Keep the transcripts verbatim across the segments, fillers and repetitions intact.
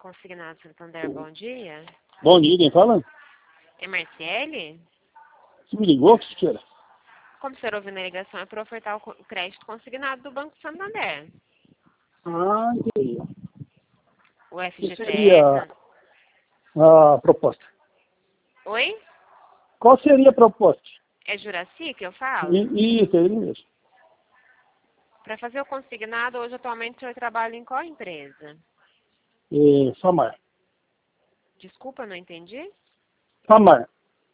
Consignado Santander, bom dia. Bom dia, quem fala? É Marciele? Você me ligou? O que que era? Como o senhor ouviu na ligação, é para ofertar o co- crédito consignado do Banco Santander. Ah, entendi. O O que F G T seria S... a proposta? Oi? Qual seria a proposta? É Juraci que eu falo? I- Isso, é ele mesmo. Para fazer o consignado, hoje atualmente o senhor trabalha em qual empresa? É, Famar. Desculpa, não entendi. Famar.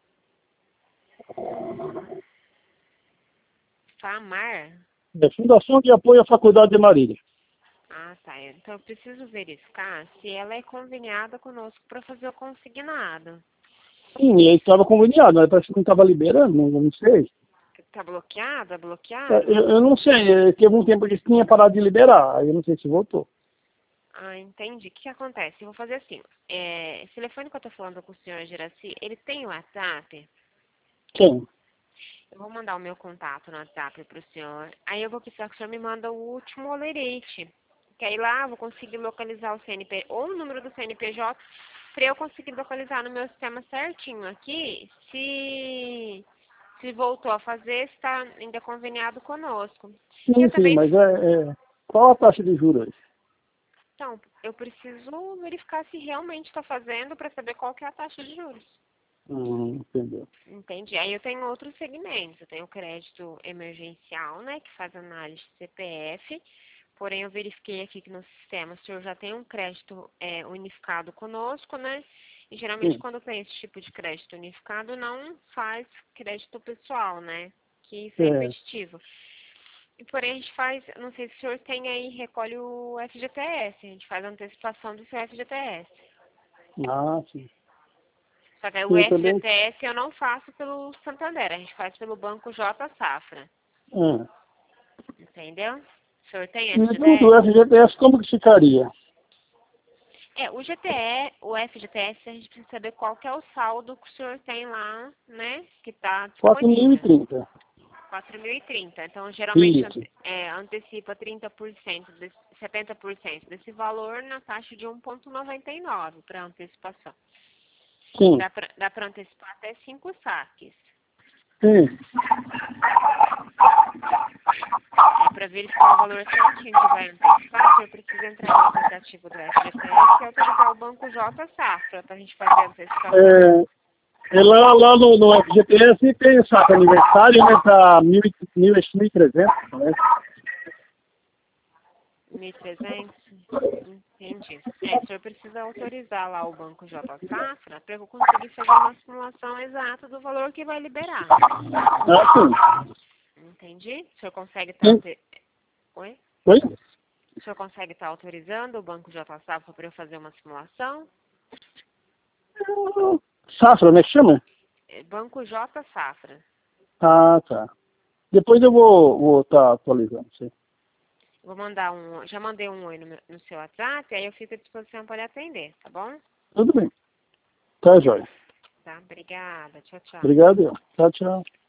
Famar? É Fundação de Apoio à Faculdade de Marília. Ah, tá. Então eu preciso verificar se ela é conveniada conosco para fazer o consignado. Sim, ele estava conveniado, mas parece que não estava liberando, não, não sei. Tá bloqueada? É, Bloquearam? Eu, eu não sei, é, teve um tempo que tinha parado de liberar, aí eu não sei se voltou. Ah, entendi. O que, que acontece? Eu vou fazer assim. É, esse telefone que eu tô falando com o senhor Geraci, ele tem o WhatsApp? Quem? Eu vou mandar o meu contato no WhatsApp pro senhor. Aí eu vou precisar que o senhor me manda o último olerite. Que aí lá eu vou conseguir localizar o C N P ou o número do C N P J para eu conseguir localizar no meu sistema certinho aqui se se voltou a fazer, se está ainda conveniado conosco. E Sim, eu sim, também, mas é, é, qual a taxa de juros hoje? então, eu preciso verificar se realmente está fazendo para saber qual que é a taxa de juros. Hum, entendeu. Entendi. Aí eu tenho outros segmentos. Eu tenho o crédito emergencial, né, que faz análise de C P F. Porém, eu verifiquei aqui que no sistema o senhor já tem um crédito é, unificado conosco, né? E geralmente Sim, quando tem esse tipo de crédito unificado, não faz crédito pessoal, né? Que isso é é. impeditivo. E porém a gente faz, não sei se o senhor tem aí, recolhe o F G T S, a gente faz a antecipação do seu F G T S. Ah, sim. Só que aí o Sim, eu também. F G T S eu não faço pelo Santander, a gente faz pelo Banco J Safra. É. Entendeu? O senhor tem E do, do F G T S? F G T S, como que ficaria? É, o G T E, o F G T S, a gente precisa saber qual que é o saldo que o senhor tem lá, né? Que está quatro mil e disponível. trinta. quatro mil e trinta. Então, geralmente, Isso. ante- é, antecipa trinta por cento, desse, setenta por cento desse valor na taxa de um vírgula noventa e nove para antecipação. Sim. Dá para dá para antecipar até cinco saques. Sim. É para verificar o valor certinho que vai antecipar, o senhor precisa entrar no aplicativo do F G T S e autorizar o Banco J Safra para a gente fazer a antecipação. É, é lá, lá no, no F G T S tem saco aniversário, né? Tá mil e trezentos, parece. mil e trezentos? Entendi. É, o senhor precisa autorizar lá o Banco J Safra para eu conseguir fazer uma simulação exata do valor que vai liberar. Ah, sim. Entendi? O senhor consegue estar... Sim. Ante... Oi? Oi? O senhor consegue estar autorizando o Banco J Safra para eu fazer uma simulação? Safra, né? Que chama? É, Banco J Safra. Ah, tá. Depois eu vou vou tá atualizando, sim. Vou mandar um... Já mandei um oi no, meu- no seu WhatsApp, aí eu fico à disposição para lhe atender, tá bom? Tudo bem. Tá, joia. Tá, obrigada. Tchau, tchau. Obrigado. Tchau, tchau.